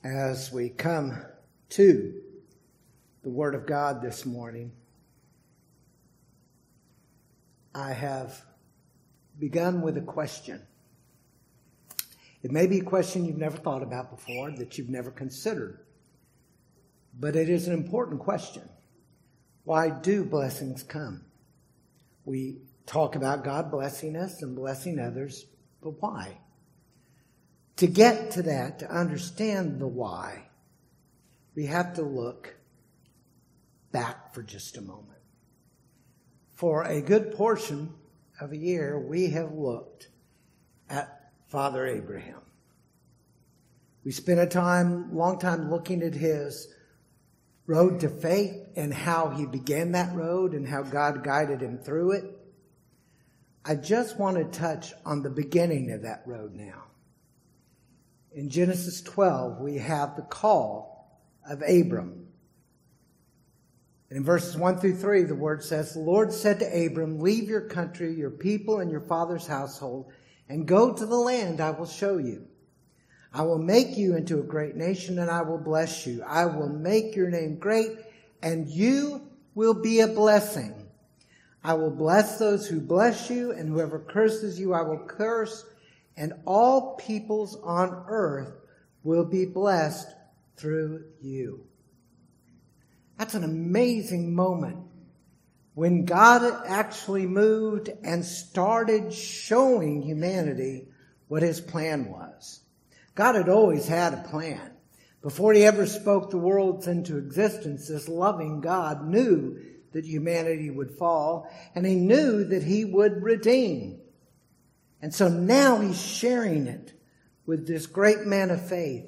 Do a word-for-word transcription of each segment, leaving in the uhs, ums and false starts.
As we come to the Word of God this morning, I have begun with a question. It may be a question you've never thought about before, that you've never considered, but it is an important question. Why do blessings come? We talk about God blessing us and blessing others, but why? To get to that, to understand the why, we have to look back for just a moment. For a good portion of a year, we have looked at Father Abraham. We spent a time, long time looking at his road to faith and how he began that road and how God guided him through it. I just want to touch on the beginning of that road now. In Genesis twelve, we have the call of Abram. And in verses one through three, the word says, "The Lord said to Abram, leave your country, your people, and your father's household, and go to the land I will show you. I will make you into a great nation, and I will bless you. I will make your name great, and you will be a blessing. I will bless those who bless you, and whoever curses you I will curse, and all peoples on earth will be blessed through you." That's an amazing moment when God actually moved and started showing humanity what his plan was. God had always had a plan. Before he ever spoke the worlds into existence, this loving God knew that humanity would fall, and he knew that he would redeem. And so now he's sharing it with this great man of faith.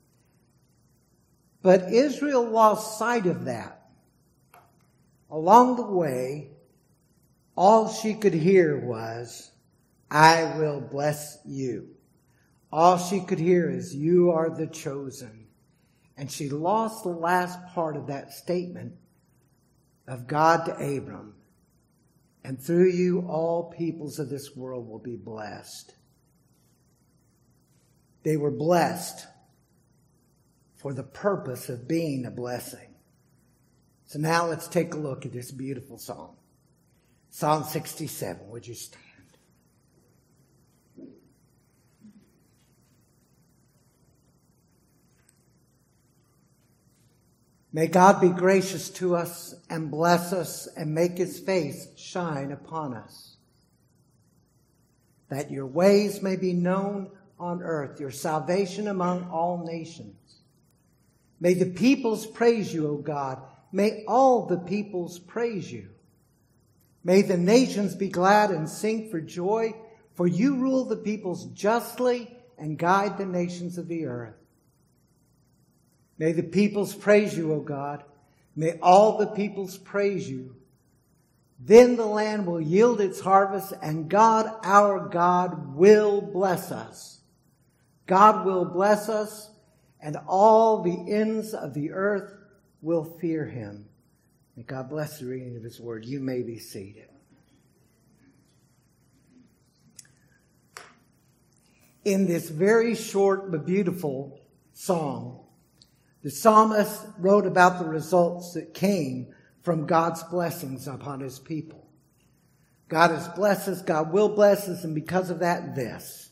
But Israel lost sight of that. Along the way, all she could hear was, "I will bless you." All she could hear is, "You are the chosen." And she lost the last part of that statement of God to Abram. "And through you, all peoples of this world will be blessed." They were blessed for the purpose of being a blessing. So now let's take a look at this beautiful song. Psalm sixty-seven, would you stand? May God be gracious to us and bless us and make his face shine upon us, that your ways may be known on earth, your salvation among all nations. May the peoples praise you, O God. May all the peoples praise you. May the nations be glad and sing for joy, for you rule the peoples justly and guide the nations of the earth. May the peoples praise you, O God. May all the peoples praise you. Then the land will yield its harvest, and God, our God, will bless us. God will bless us, and all the ends of the earth will fear him. May God bless the reading of his word. You may be seated. In this very short but beautiful song, the psalmist wrote about the results that came from God's blessings upon his people. God has blessed us, God will bless us, and because of that, this.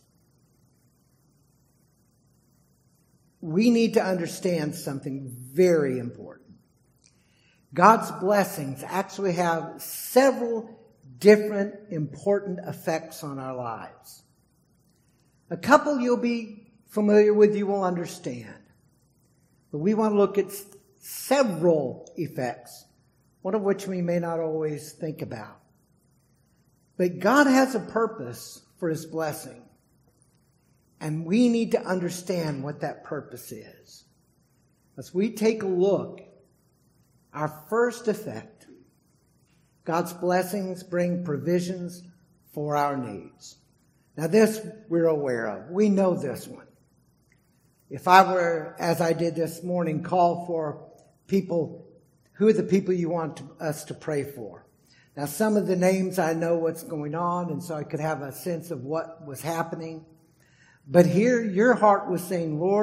We need to understand something very important. God's blessings actually have several different important effects on our lives. A couple you'll be familiar with, you will understand. But we want to look at several effects, one of which we may not always think about. But God has a purpose for his blessing, and we need to understand what that purpose is. As we take a look, our first effect, God's blessings bring provisions for our needs. Now this we're aware of. We know this one. If I were, as I did this morning, call for people, who are the people you want to, us to pray for? Now, some of the names I know what's going on, and so I could have a sense of what was happening. But here, your heart was saying, Lord,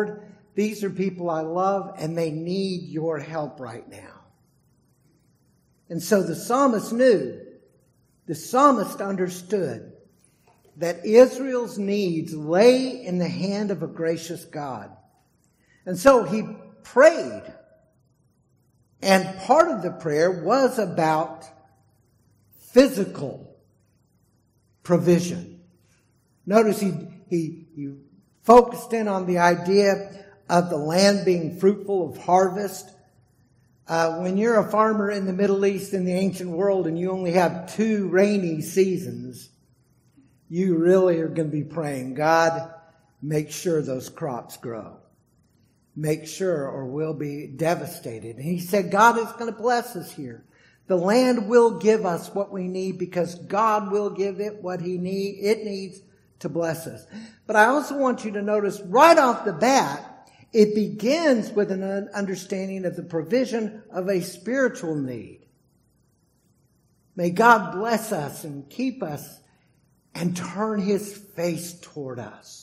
these are people I love, and they need your help right now. And so the psalmist knew, the psalmist understood that Israel's needs lay in the hand of a gracious God. And so he prayed. And part of the prayer was about physical provision. Notice he, he, he focused in on the idea of the land being fruitful of harvest. Uh, when you're a farmer in the Middle East in the ancient world and you only have two rainy seasons, you really are going to be praying, God, make sure those crops grow. Make sure or we'll be devastated. And he said, God is going to bless us here. The land will give us what we need because God will give it what he need, it needs to bless us. But I also want you to notice right off the bat, it begins with an understanding of the provision of a spiritual need. May God bless us and keep us and turn his face toward us.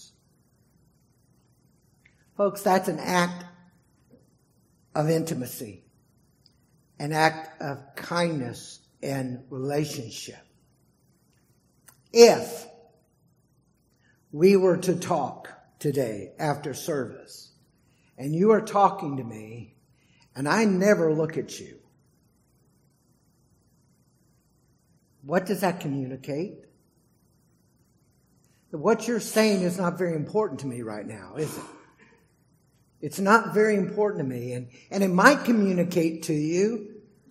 Folks, that's an act of intimacy, an act of kindness and relationship. If we were to talk today after service, and you are talking to me, and I never look at you, what does that communicate? What you're saying is not very important to me right now, is it? It's not very important to me. And, and it might communicate to you,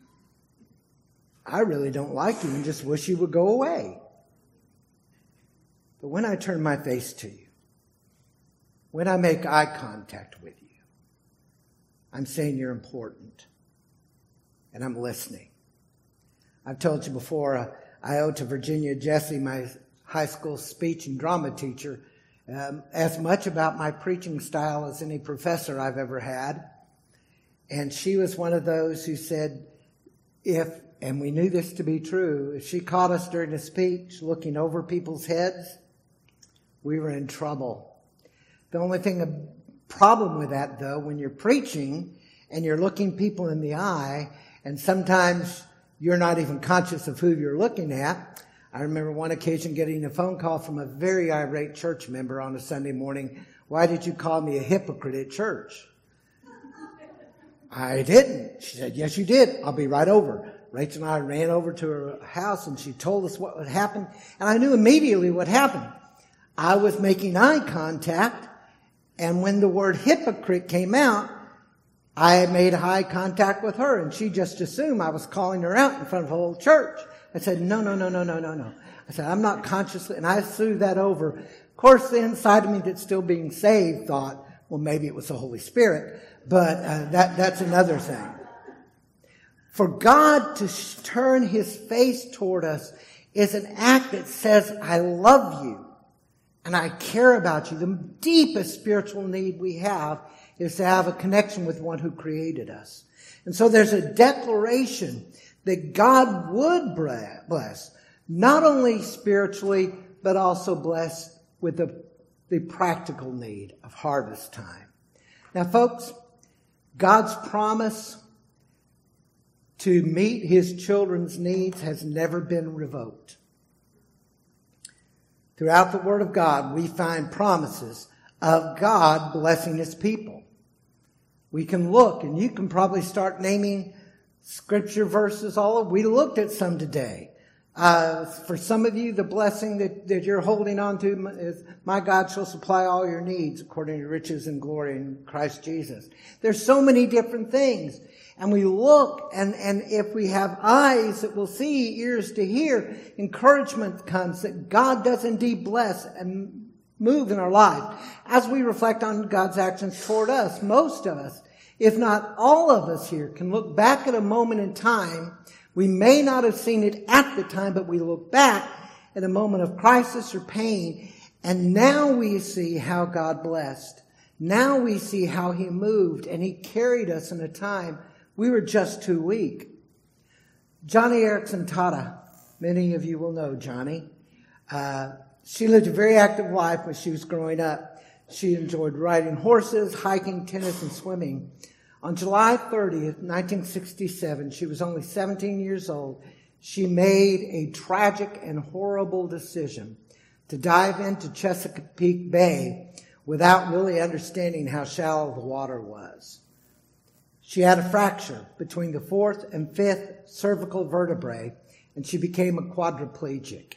I really don't like you and just wish you would go away. But when I turn my face to you, when I make eye contact with you, I'm saying you're important. And I'm listening. I've told you before, uh, I owe to Virginia Jesse, my high school speech and drama teacher, Um, as much about my preaching style as any professor I've ever had. And she was one of those who said, if, and we knew this to be true, if she caught us during a speech looking over people's heads, we were in trouble. The only thing, a problem with that though, when you're preaching and you're looking people in the eye, and sometimes you're not even conscious of who you're looking at. I remember one occasion getting a phone call from a very irate church member on a Sunday morning. Why did you call me a hypocrite at church? I didn't. She said, yes, you did. I'll be right over. Rachel and I ran over to her house and she told us what would happen. And I knew immediately what happened. I was making eye contact. And when the word hypocrite came out, I made eye contact with her. And she just assumed I was calling her out in front of the whole church. I said, no, no, no, no, no, no, no. I said, I'm not consciously, and I threw that over. Of course, the inside of me that's still being saved thought, well, maybe it was the Holy Spirit, but uh, that that's another thing. For God to sh- turn his face toward us is an act that says, I love you and I care about you. The deepest spiritual need we have is to have a connection with one who created us. And so there's a declaration that God would bless, not only spiritually, but also bless with the, the practical need of harvest time. Now, folks, God's promise to meet his children's needs has never been revoked. Throughout the Word of God, we find promises of God blessing his people. We can look, and you can probably start naming Scripture verses all over. We looked at some today. Uh, for some of you, the blessing that, that you're holding on to is, my God shall supply all your needs according to riches and glory in Christ Jesus. There's so many different things. And we look, and, and if we have eyes that will see, ears to hear, encouragement comes that God does indeed bless and move in our life. As we reflect on God's actions toward us, most of us, if not all of us here, can look back at a moment in time. We may not have seen it at the time, but we look back at a moment of crisis or pain, and now we see how God blessed. Now we see how he moved, and he carried us in a time we were just too weak. Johnny Erickson Tata, many of you will know Johnny. Uh, she lived a very active life when she was growing up. She enjoyed riding horses, hiking, tennis, and swimming. On July thirtieth, nineteen sixty-seven, she was only seventeen years old. She made a tragic and horrible decision to dive into Chesapeake Bay without really understanding how shallow the water was. She had a fracture between the fourth and fifth cervical vertebrae, and she became a quadriplegic.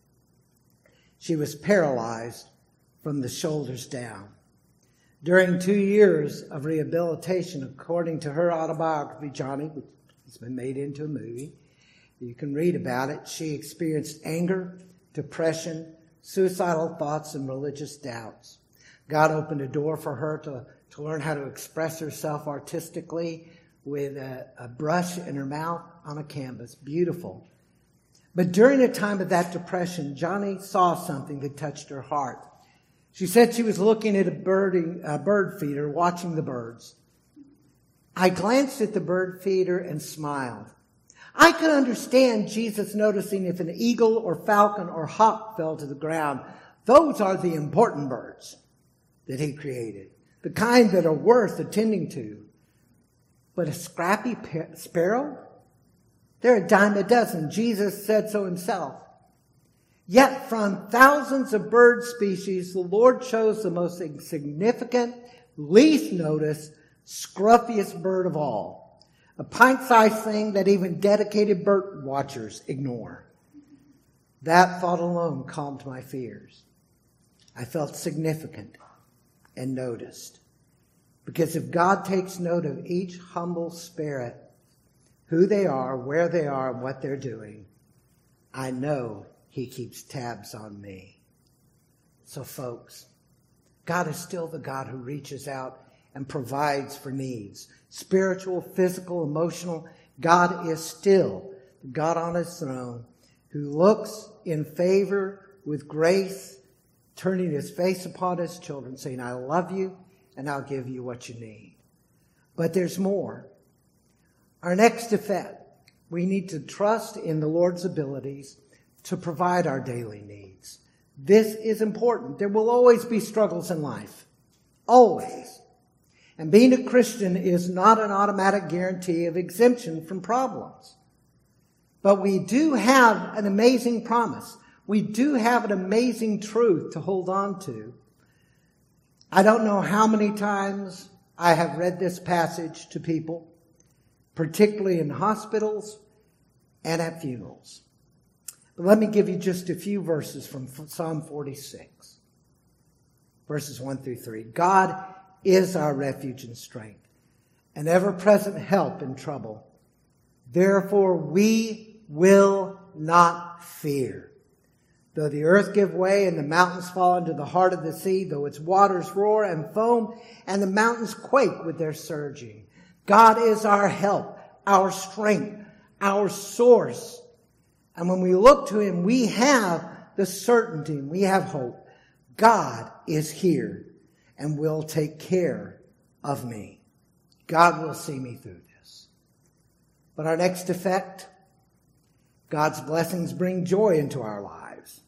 She was paralyzed from the shoulders down. During two years of rehabilitation, according to her autobiography, Johnny, which has been made into a movie, you can read about it, she experienced anger, depression, suicidal thoughts, and religious doubts. God opened a door for her to, to learn how to express herself artistically with a, a brush in her mouth on a canvas. Beautiful. But during the time of that depression, Johnny saw something that touched her heart. She said she was looking at a, birding, a bird feeder, watching the birds. I glanced at the bird feeder and smiled. I could understand Jesus noticing if an eagle or falcon or hawk fell to the ground. Those are the important birds that he created, the kind that are worth attending to. But a scrappy sparrow? They're a dime a dozen. Jesus said so himself. Yet from thousands of bird species, the Lord chose the most insignificant, least noticed, scruffiest bird of all. A pint-sized thing that even dedicated bird watchers ignore. That thought alone calmed my fears. I felt significant and noticed. Because if God takes note of each humble spirit, who they are, where they are, and what they're doing, I know he keeps tabs on me. So folks, God is still the God who reaches out and provides for needs. Spiritual, physical, emotional. God is still the God on his throne who looks in favor with grace, turning his face upon his children, saying, I love you and I'll give you what you need. But there's more. Our next effect, we need to trust in the Lord's abilities to provide our daily needs. This is important. There will always be struggles in life. Always. And being a Christian is not an automatic guarantee of exemption from problems. But we do have an amazing promise. We do have an amazing truth to hold on to. I don't know how many times I have read this passage to people, particularly in hospitals and at funerals. But let me give you just a few verses from Psalm forty-six, verses one through three. God is our refuge and strength, an ever-present help in trouble. Therefore we will not fear. Though the earth give way and the mountains fall into the heart of the sea, though its waters roar and foam and the mountains quake with their surging. God is our help, our strength, our source. And when we look to him, we have the certainty, we have hope. God is here and will take care of me. God will see me through this. But our next effect, God's blessings bring joy into our lives.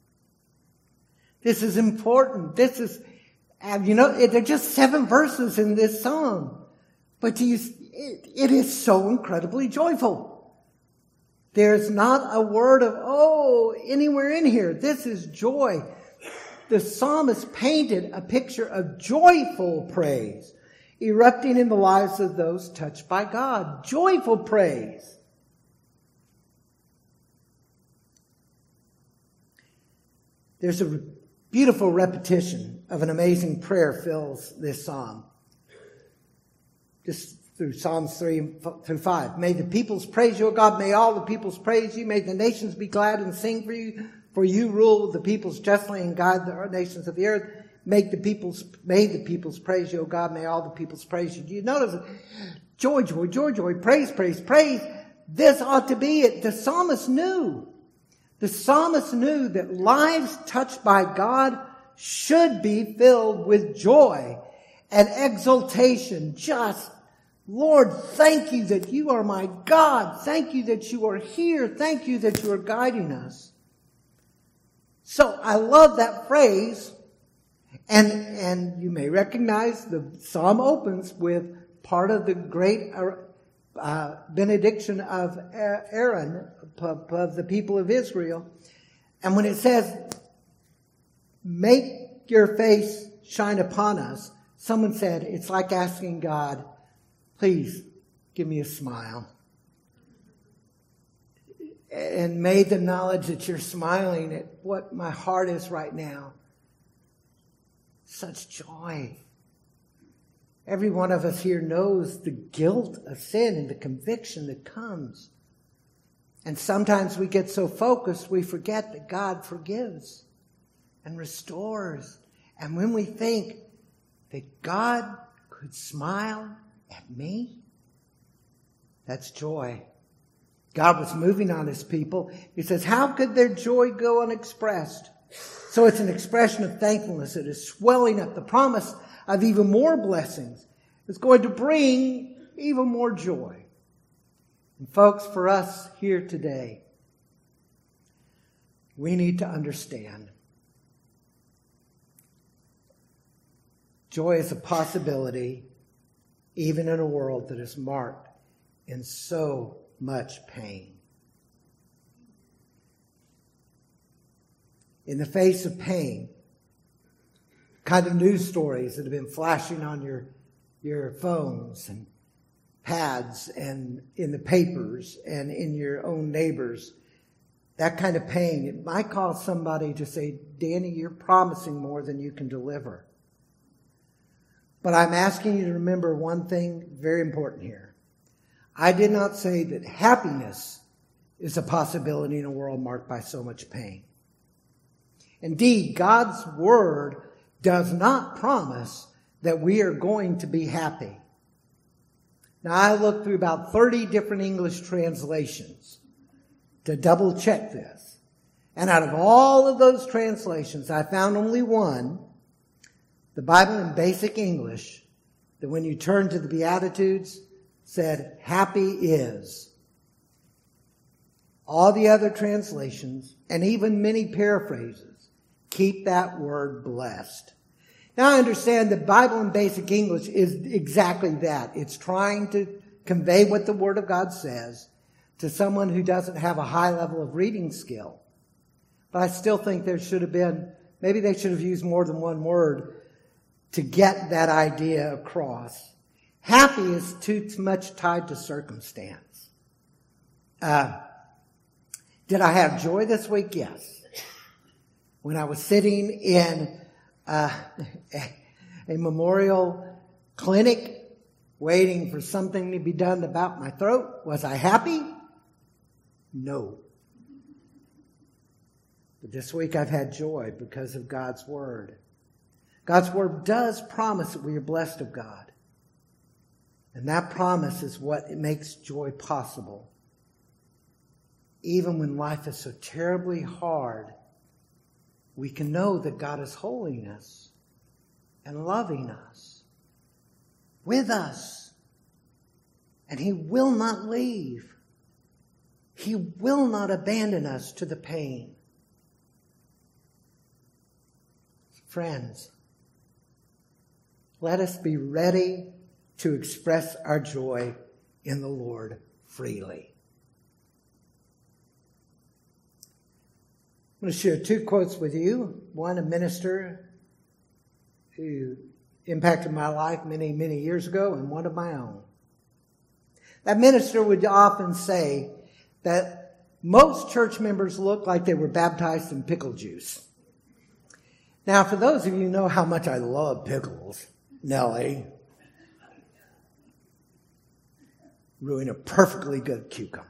This is important. This is, you know, there are just seven verses in this psalm. But you, it, it is so incredibly joyful. There's not a word of, oh, anywhere in here. This is joy. The psalmist painted a picture of joyful praise, erupting in the lives of those touched by God. Joyful praise. There's a beautiful repetition of an amazing prayer fills this psalm. Just through Psalms three through five. May the peoples praise you, O God. May all the peoples praise you. May the nations be glad and sing for you. For you rule the peoples justly and guide the nations of the earth. Make the peoples, may the peoples praise you, O God. May all the peoples praise you. Do you notice it? Joy, joy, joy, joy. Praise, praise, praise. This ought to be it. The psalmist knew. The psalmist knew that lives touched by God should be filled with joy and exultation. Just, Lord, thank you that you are my God. Thank you that you are here. Thank you that you are guiding us. So I love that phrase. And, and you may recognize the psalm opens with part of the great uh, benediction of Aaron, of, of the people of Israel. And when it says, make your face shine upon us, someone said, it's like asking God, please give me a smile. And may the knowledge that you're smiling at what my heart is right now, such joy. Every one of us here knows the guilt of sin and the conviction that comes. And sometimes we get so focused we forget that God forgives and restores. And when we think that God could smile at me, that's joy. God was moving on his people. He says, how could their joy go unexpressed? So it's an expression of thankfulness that is swelling up. The promise of even more blessings is going to bring even more joy. And folks, for us here today, we need to understand joy is a possibility even in a world that is marked in so much pain. In the face of pain, kind of news stories that have been flashing on your, your phones and pads and in the papers and in your own neighbors, that kind of pain, it might cause somebody to say, Danny, you're promising more than you can deliver. But I'm asking you to remember one thing very important here. I did not say that happiness is a possibility in a world marked by so much pain. Indeed, God's word does not promise that we are going to be happy. Now, I looked through about thirty different English translations to double check this. And out of all of those translations, I found only one, the Bible in Basic English, that when you turn to the Beatitudes, said, happy is. All the other translations, and even many paraphrases, keep that word blessed. Now I understand the Bible in Basic English is exactly that. It's trying to convey what the Word of God says to someone who doesn't have a high level of reading skill. But I still think there should have been, maybe they should have used more than one word to get that idea across. Happy is too much tied to circumstance. Uh, did I have joy this week? Yes. When I was sitting in uh, a memorial clinic waiting for something to be done about my throat, was I happy? No. But this week I've had joy because of God's Word. God's Word does promise that we are blessed of God. And that promise is what makes joy possible. Even when life is so terribly hard, we can know that God is holding us and loving us, with us. And He will not leave. He will not abandon us to the pain. Friends, let us be ready to express our joy in the Lord freely. I'm going to share two quotes with you. One, a minister who impacted my life many, many years ago, and one of my own. That minister would often say that most church members look like they were baptized in pickle juice. Now, for those of you who know how much I love pickles, Nellie, ruin a perfectly good cucumber.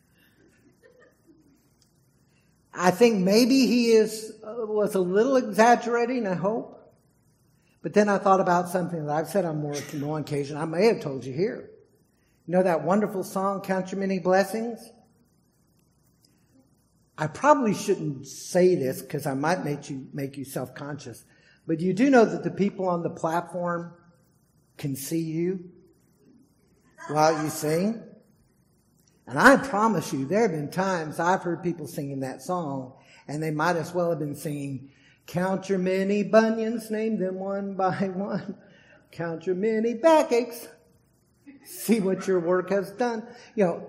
I think maybe he is uh, was a little exaggerating, I hope. But then I thought about something that I've said on more than one occasion. I may have told you here. You know that wonderful song, Count Your Many Blessings? I probably shouldn't say this because I might make you make you self-conscious. But you do know that the people on the platform can see you while you sing? And I promise you, there have been times I've heard people singing that song, and they might as well have been singing, Count your many bunions, name them one by one. Count your many backaches. See what your work has done. You know,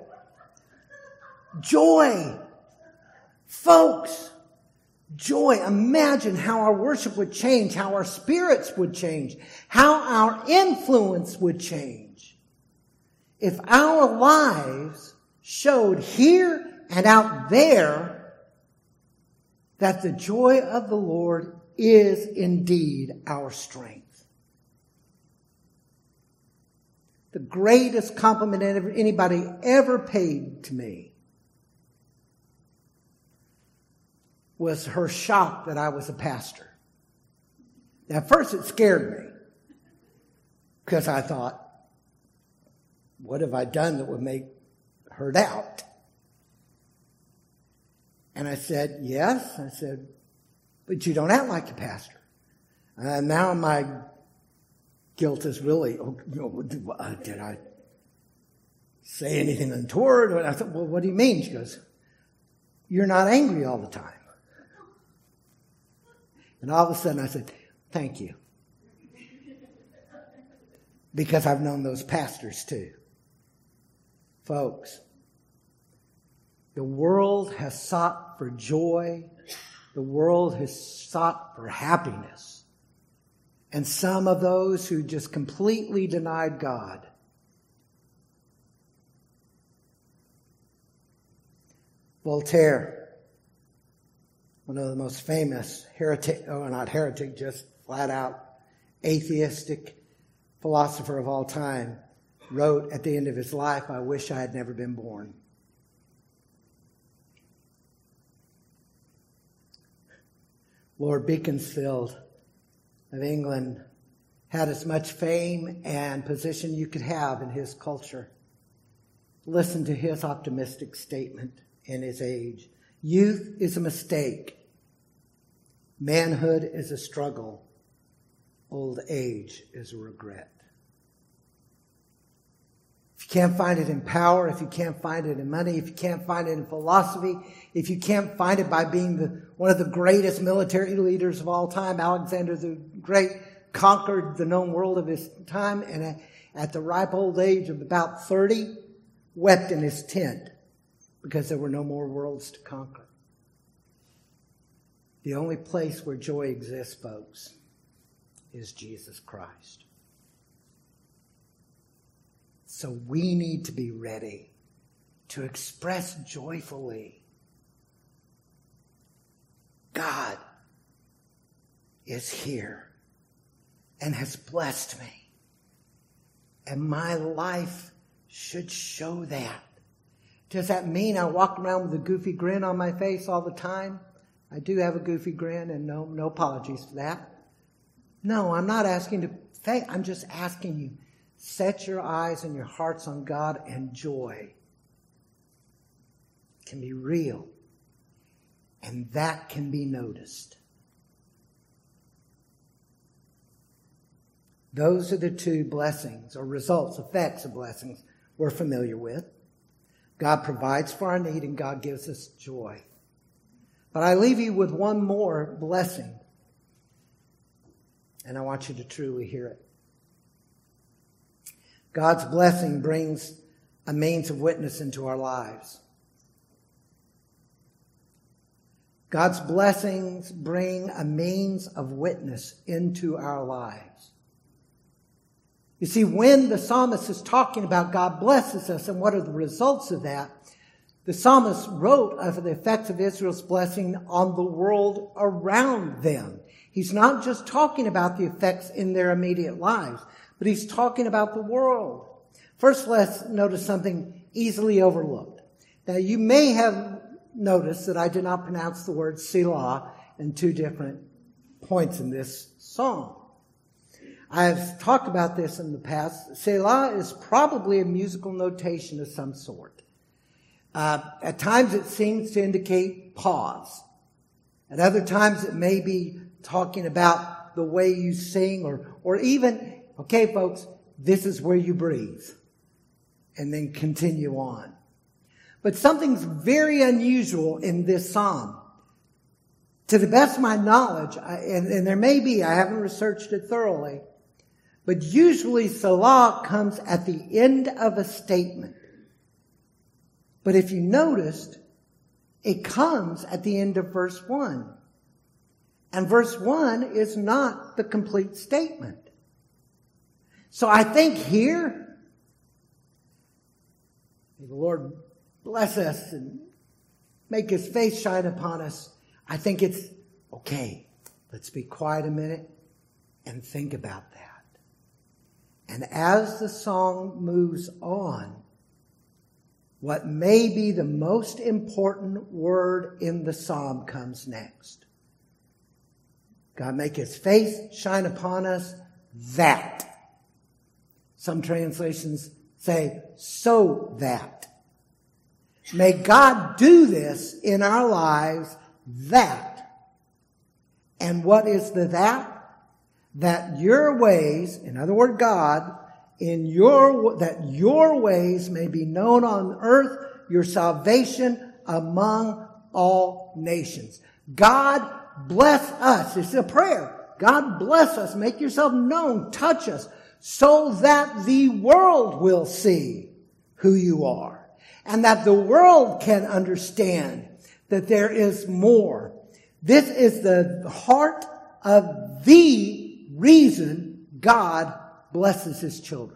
joy. Folks, joy. Imagine how our worship would change, how our spirits would change, how our influence would change if our lives showed here and out there that the joy of the Lord is indeed our strength. The greatest compliment anybody ever paid to me was her shock that I was a pastor. At first it scared me because I thought, what have I done that would make her doubt? And I said, yes. I said, but you don't act like a pastor. And now my guilt is really, oh, you know, did I say anything untoward? And I thought, well, what do you mean? She goes, you're not angry all the time. And all of a sudden I said, thank you. Because I've known those pastors too. Folks, the world has sought for joy. The world has sought for happiness. And some of those who just completely denied God. Voltaire, one of the most famous heretic, oh, not heretic, just flat out atheistic philosopher of all time, wrote at the end of his life, I wish I had never been born. Lord Beaconsfield of England had as much fame and position you could have in his culture. Listen to his optimistic statement in his age. Youth is a mistake. Manhood is a struggle. Old age is a regret. If you can't find it in power, if you can't find it in money, if you can't find it in philosophy, if you can't find it by being the, one of the greatest military leaders of all time, Alexander the Great conquered the known world of his time, and at the ripe old age of about thirty, wept in his tent because there were no more worlds to conquer. The only place where joy exists, folks, is Jesus Christ. So we need to be ready to express joyfully, God is here and has blessed me. And my life should show that. Does that mean I walk around with a goofy grin on my face all the time? I do have a goofy grin, and no, no apologies for that. No, I'm not asking to fake. I'm just asking you, set your eyes and your hearts on God, and joy can be real. And that can be noticed. Those are the two blessings or results, effects of blessings we're familiar with. God provides for our need and God gives us joy. But I leave you with one more blessing. And I want you to truly hear it. God's blessing brings a means of witness into our lives. God's blessings bring a means of witness into our lives. You see, when the psalmist is talking about God blesses us and what are the results of that, the psalmist wrote of the effects of Israel's blessing on the world around them. He's not just talking about the effects in their immediate lives, but he's talking about the world. First, let's notice something easily overlooked. Now, you may have noticed that I did not pronounce the word Selah in two different points in this song. I've talked about this in the past. Selah is probably a musical notation of some sort. Uh, at times it seems to indicate pause. At other times it may be talking about the way you sing, or, or even, okay folks, this is where you breathe. And then continue on. But something's very unusual in this psalm. To the best of my knowledge, I, and, and there may be, I haven't researched it thoroughly, but usually Selah comes at the end of a statement. But if you noticed, it comes at the end of verse one. And verse one is not the complete statement. So I think here, may the Lord bless us and make His face shine upon us. I think it's, okay, let's be quiet a minute and think about that. And as the song moves on, what may be the most important word in the psalm comes next. God make His face shine upon us, that. Some translations say, so that. May God do this in our lives, that. And what is the that? That your ways, in other words, God, in your, that your ways may be known on earth, your salvation among all nations. God bless us. It's a prayer. God bless us. Make yourself known. Touch us so that the world will see who you are and that the world can understand that there is more. This is the heart of the reason God blesses His children.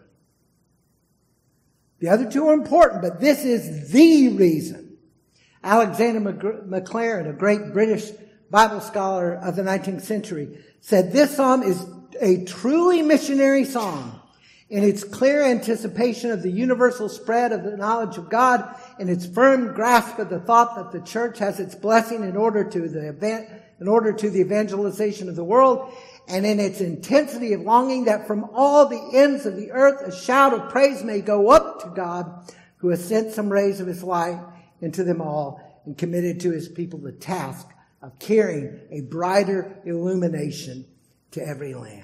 The other two are important, but this is the reason. Alexander Maclaren, a great British Bible scholar of the nineteenth century, said this psalm is a truly missionary psalm in its clear anticipation of the universal spread of the knowledge of God, in its firm grasp of the thought that the church has its blessing in order to the event, in order to the evangelization of the world, and in its intensity of longing that from all the ends of the earth a shout of praise may go up to God, who has sent some rays of His light into them all and committed to His people the task of carrying a brighter illumination to every land.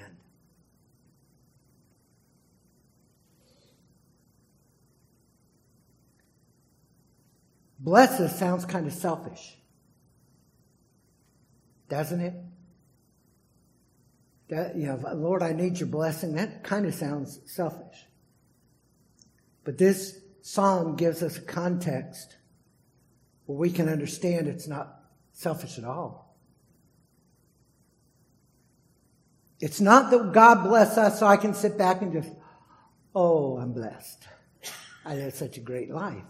Bless us sounds kind of selfish, doesn't it? That, you know, Lord, I need your blessing. That kind of sounds selfish. But this psalm gives us a context where we can understand it's not selfish at all. It's not that God bless us so I can sit back and just, oh, I'm blessed. I had such a great life.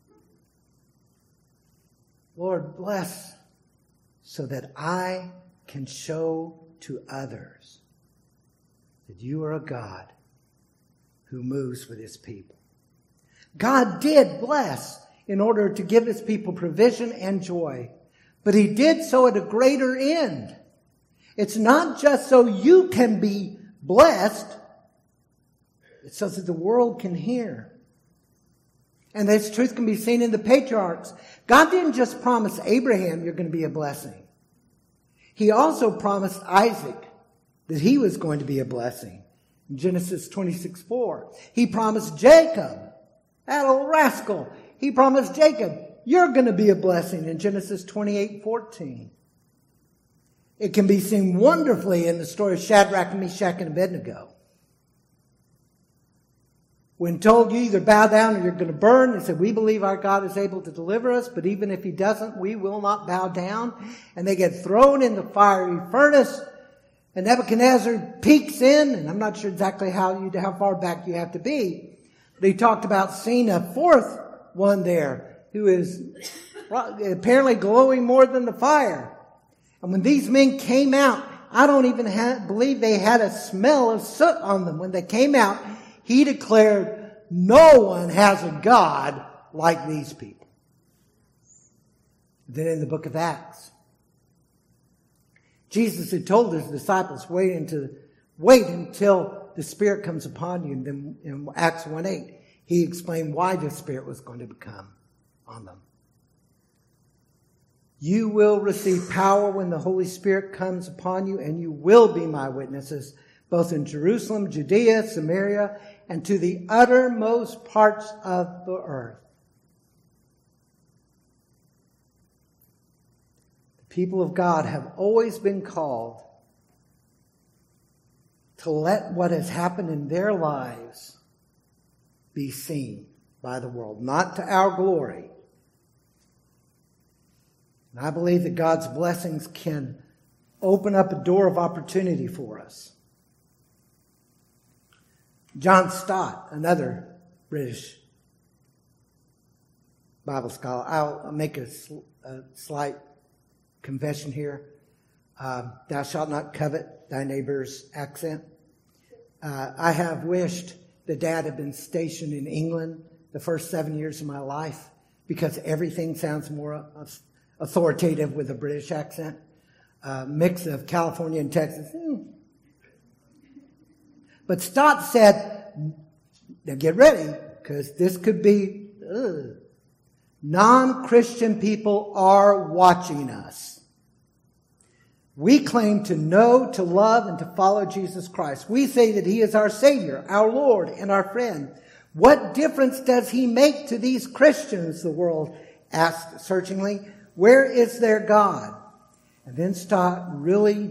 Lord, bless so that I can show to others that you are a God who moves with His people. God did bless in order to give His people provision and joy, but He did so at a greater end. It's not just so you can be blessed, it's so that the world can hear. And this truth can be seen in the patriarchs. God didn't just promise Abraham you're going to be a blessing. He also promised Isaac that he was going to be a blessing. In Genesis twenty-six four. He promised Jacob, that old rascal. He promised Jacob, you're going to be a blessing in Genesis twenty-eight fourteen. It can be seen wonderfully in the story of Shadrach, Meshach, and Abednego. When told you either bow down or you're going to burn, they said, we believe our God is able to deliver us, but even if He doesn't, we will not bow down. And they get thrown in the fiery furnace, and Nebuchadnezzar peeks in, and I'm not sure exactly how you, how far back you have to be, but he talked about seeing a fourth one there who is apparently glowing more than the fire. And when these men came out, I don't even have, believe they had a smell of soot on them. When they came out, he declared, no one has a God like these people. Then in the book of Acts, Jesus had told His disciples, wait until, wait until the Spirit comes upon you. And then in Acts one eight, He explained why the Spirit was going to come on them. You will receive power when the Holy Spirit comes upon you, and you will be my witnesses, both in Jerusalem, Judea, Samaria, and to the uttermost parts of the earth. The people of God have always been called to let what has happened in their lives be seen by the world, not to our glory. And I believe that God's blessings can open up a door of opportunity for us. John Stott, another British Bible scholar. I'll make a, a slight confession here. Uh, thou shalt not covet thy neighbor's accent. Uh, I have wished that Dad had been stationed in England the first seven years of my life, because everything sounds more authoritative with a British accent. Uh, mix of California and Texas. Hmm. But Stott said, now get ready, because this could be, ugh. Non-Christian people are watching us. We claim to know, to love, and to follow Jesus Christ. We say that He is our Savior, our Lord, and our friend. What difference does He make to these Christians, the world asked searchingly. Where is their God? And then Stott really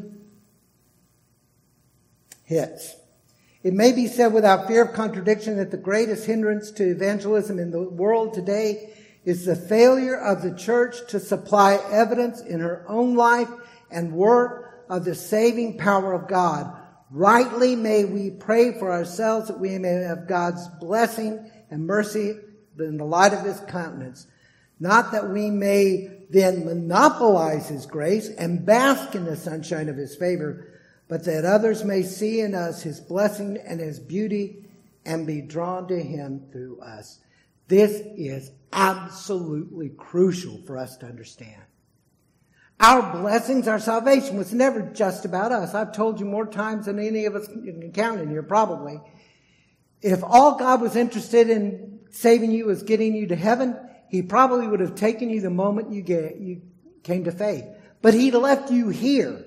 hits. It may be said without fear of contradiction that the greatest hindrance to evangelism in the world today is the failure of the church to supply evidence in her own life and work of the saving power of God. Rightly may we pray for ourselves that we may have God's blessing and mercy in the light of His countenance. Not that we may then monopolize His grace and bask in the sunshine of His favor, but that others may see in us His blessing and His beauty and be drawn to Him through us. This is absolutely crucial for us to understand. Our blessings, our salvation was never just about us. I've told you more times than any of us can count in here, probably. If all God was interested in saving you was getting you to heaven, He probably would have taken you the moment you get, you came to faith. But He left you here.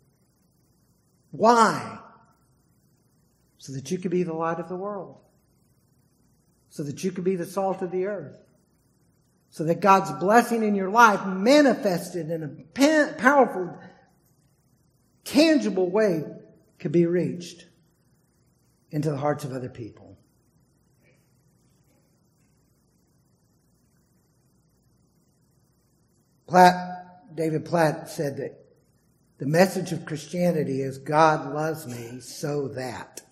Why? So that you could be the light of the world. So that you could be the salt of the earth. So that God's blessing in your life manifested in a powerful, tangible way could be reached into the hearts of other people. Platt, David Platt said that the message of Christianity is God loves me so that.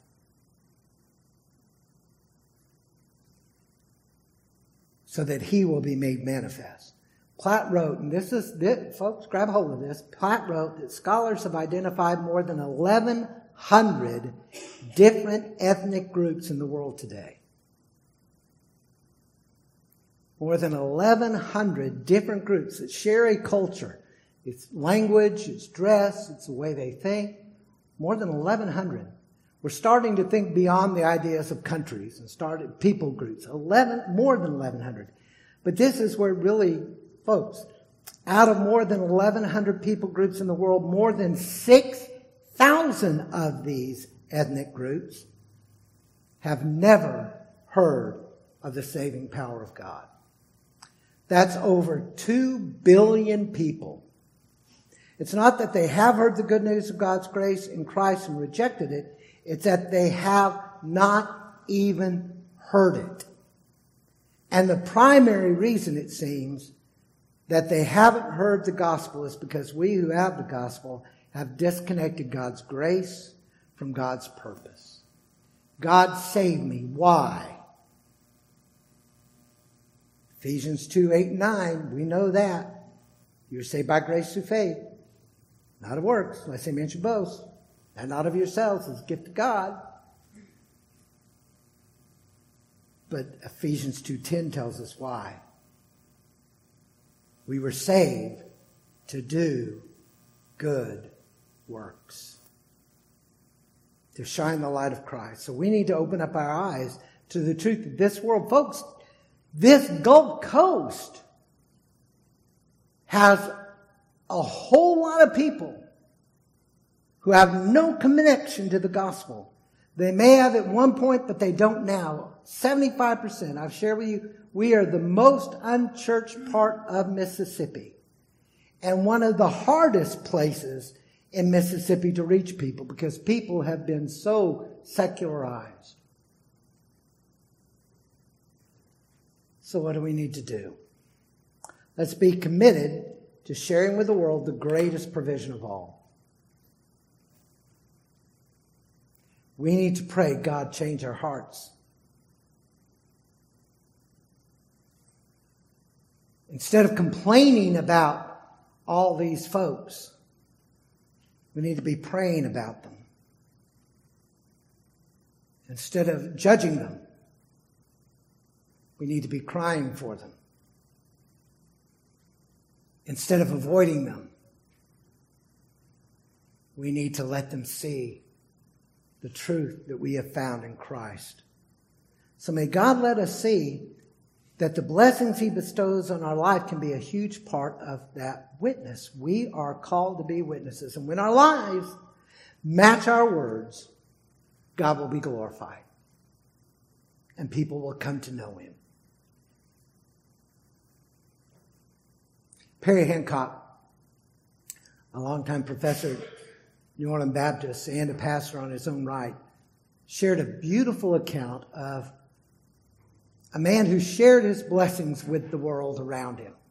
So that He will be made manifest. Platt wrote, and this is, this, folks, grab a hold of this. Platt wrote that scholars have identified more than eleven hundred different ethnic groups in the world today. More than eleven hundred different groups that share a culture. It's language, it's dress, it's the way they think. More than eleven hundred. We're starting to think beyond the ideas of countries and started people groups. Eleven, more than eleven hundred. But this is where really, folks, out of more than eleven hundred people groups in the world, more than six thousand of these ethnic groups have never heard of the saving power of God. That's over two billion people. It's not that they have heard the good news of God's grace in Christ and rejected it. It's that they have not even heard it. And the primary reason, it seems, that they haven't heard the gospel is because we who have the gospel have disconnected God's grace from God's purpose. God saved me. Why? Ephesians two, eight, and nine, we know that. You're saved by grace through faith, not of works, unless any man should boast. And not of yourselves, it's a gift of God. But Ephesians two ten tells us why. We were saved to do good works. To shine the light of Christ. So we need to open up our eyes to the truth of this world. Folks, this Gulf Coast has a whole lot of people who have no connection to the gospel. They may have at one point, but they don't now. seventy-five percent. I've shared with you, we are the most unchurched part of Mississippi. and one of the hardest places in Mississippi to reach people because people have been so secularized. So what do we need to do? Let's be committed to sharing with the world the greatest provision of all. We need to pray, God, change our hearts. Instead of complaining about all these folks, we need to be praying about them. Instead of judging them, we need to be crying for them. Instead of avoiding them, we need to let them see the truth that we have found in Christ. So may God let us see that the blessings he bestows on our life can be a huge part of that witness. We are called to be witnesses. And when our lives match our words, God will be glorified. And people will come to know him. Perry Hancock, a longtime professor at New Orleans Baptist and a pastor on his own right, shared a beautiful account of a man who shared his blessings with the world around him.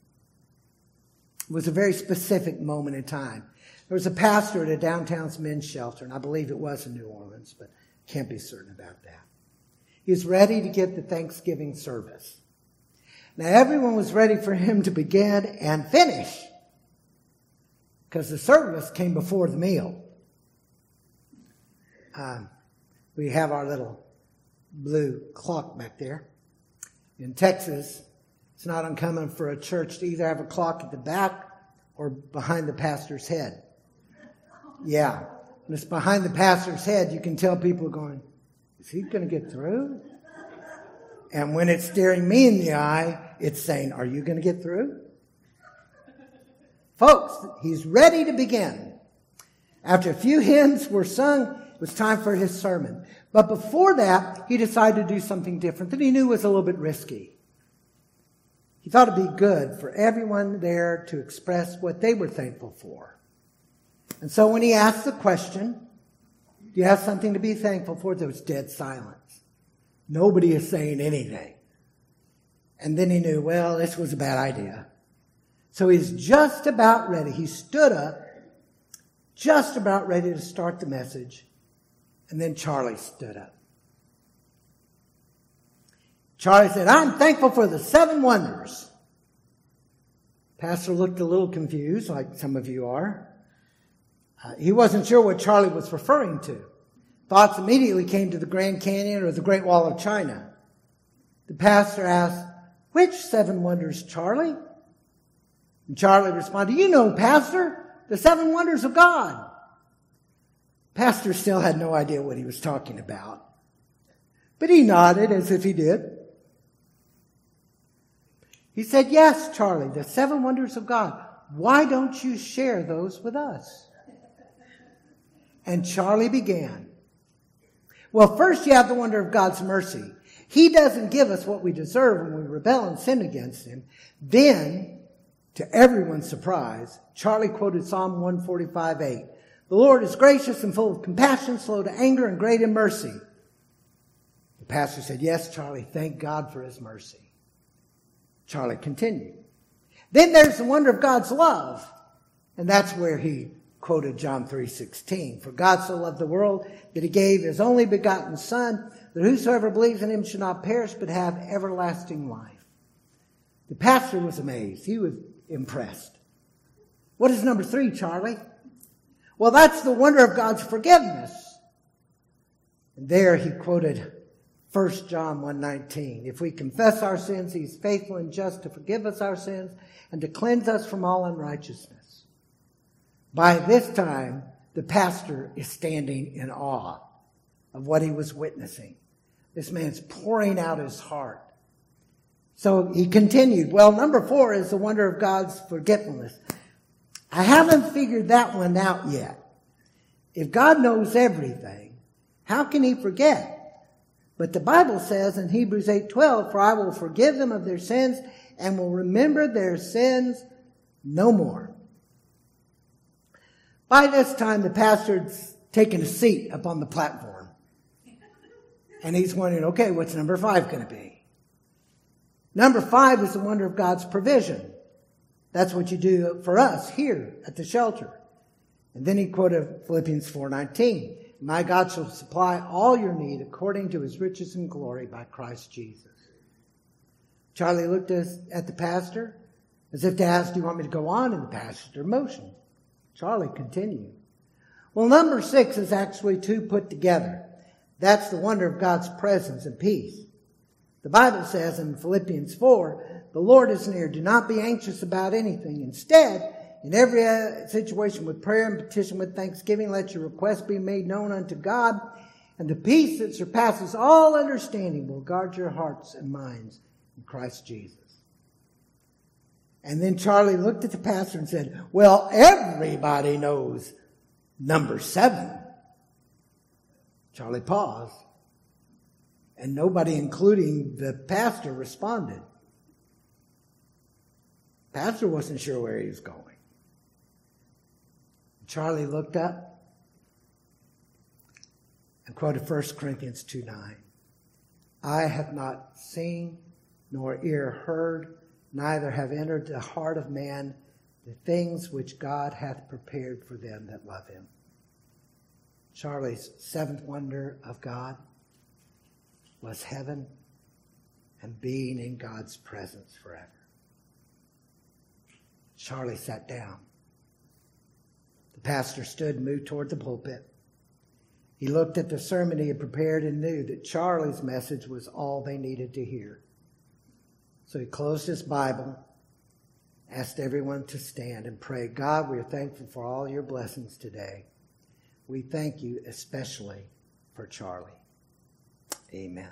It was a very specific moment in time. There was a pastor at a downtown men's shelter, and I believe it was in New Orleans, but can't be certain about that. He was ready to get the Thanksgiving service. Now everyone was ready for him to begin and finish because the service came before the meal. Um, we have our little blue clock back there. In Texas, it's not uncommon for a church to either have a clock at the back or behind the pastor's head. Yeah. When it's behind the pastor's head, you can tell people are going, is he going to get through? And when it's staring me in the eye, it's saying, are you going to get through? Folks, he's ready to begin. After a few hymns were sung, it was time for his sermon. But before that, he decided to do something different that he knew was a little bit risky. He thought it'd be good for everyone there to express what they were thankful for. And so when he asked the question, do you have something to be thankful for? There was dead silence. Nobody is saying anything. And then he knew, well, this was a bad idea. So he's just about ready. He stood up, just about ready to start the message. And then Charlie stood up. Charlie said, I'm thankful for the seven wonders. Pastor looked a little confused, like some of you are. Uh, he wasn't sure what Charlie was referring to. Thoughts immediately came to the Grand Canyon or the Great Wall of China. The pastor asked, which seven wonders, Charlie? And Charlie responded, you know, Pastor, the seven wonders of God. Pastor still had no idea what he was talking about. But he nodded as if he did. He said, yes, Charlie, the seven wonders of God. Why don't you share those with us? And Charlie began. Well, first you have the wonder of God's mercy. He doesn't give us what we deserve when we rebel and sin against him. Then, to everyone's surprise, Charlie quoted Psalm one forty-five eight. The Lord is gracious and full of compassion, slow to anger, and great in mercy. The pastor said, yes, Charlie, thank God for his mercy. Charlie continued. Then there's the wonder of God's love. And that's where he quoted John three sixteen. For God so loved the world that he gave his only begotten Son, that whosoever believes in him should not perish but have everlasting life. The pastor was amazed. He was impressed. What is number three, Charlie? Well, that's the wonder of God's forgiveness. And there he quoted First John one nineteen. If we confess our sins, he's faithful and just to forgive us our sins and to cleanse us from all unrighteousness. By this time, the pastor is standing in awe of what he was witnessing. This man's pouring out his heart. So he continued, well, number four is the wonder of God's forgetfulness. I haven't figured that one out yet. If God knows everything, how can he forget? But the Bible says in Hebrews eight twelve, for I will forgive them of their sins and will remember their sins No more. By this time, the pastor's taken a seat up on the platform. And he's wondering, okay, what's number five going to be? Number five is the wonder of God's provision. That's what you do for us here at the shelter. And then he quoted Philippians four nineteen. My God shall supply all your need according to his riches and glory by Christ Jesus. Charlie looked at the pastor as if to ask, do you want me to go on? And the pastor motioned. Charlie continued. Well, number six is actually two put together. That's the wonder of God's presence and peace. The Bible says in Philippians four, the Lord is near. Do not be anxious about anything. Instead, in every situation with prayer and petition with thanksgiving, let your requests be made known unto God. And the peace that surpasses all understanding will guard your hearts and minds in Christ Jesus. And then Charlie looked at the pastor and said, well, everybody knows number seven. Charlie paused. And nobody, including the pastor, responded. Pastor wasn't sure where he was going. Charlie looked up and quoted First Corinthians two nine. I have not seen nor ear heard, neither have entered the heart of man the things which God hath prepared for them that love him. Charlie's seventh wonder of God was heaven and being in God's presence forever. Charlie sat down. The pastor stood and moved toward the pulpit. He looked at the sermon he had prepared and knew that Charlie's message was all they needed to hear. So he closed his Bible, asked everyone to stand and pray. God, we are thankful for all your blessings today. We thank you especially for Charlie. Amen.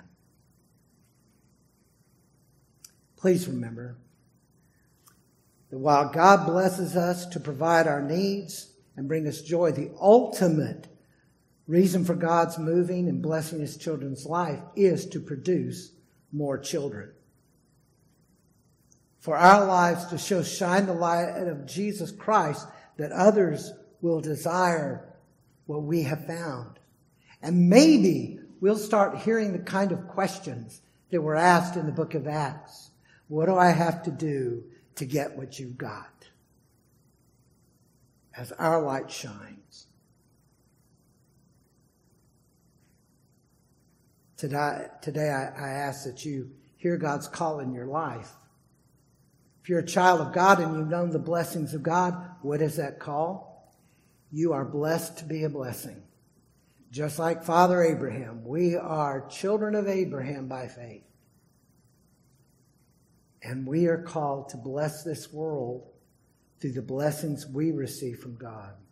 Please remember that while God blesses us to provide our needs and bring us joy, the ultimate reason for God's moving and blessing his children's life is to produce more children. For our lives to show, shine the light of Jesus Christ, that others will desire what we have found. And maybe we'll start hearing the kind of questions that were asked in the book of Acts. What do I have to do to get what you've got? As our light shines. Today, today I, I ask that you hear God's call in your life. If you're a child of God and you've known the blessings of God, what is that call? You are blessed to be a blessing. Just like Father Abraham, we are children of Abraham by faith. And we are called to bless this world through the blessings we receive from God.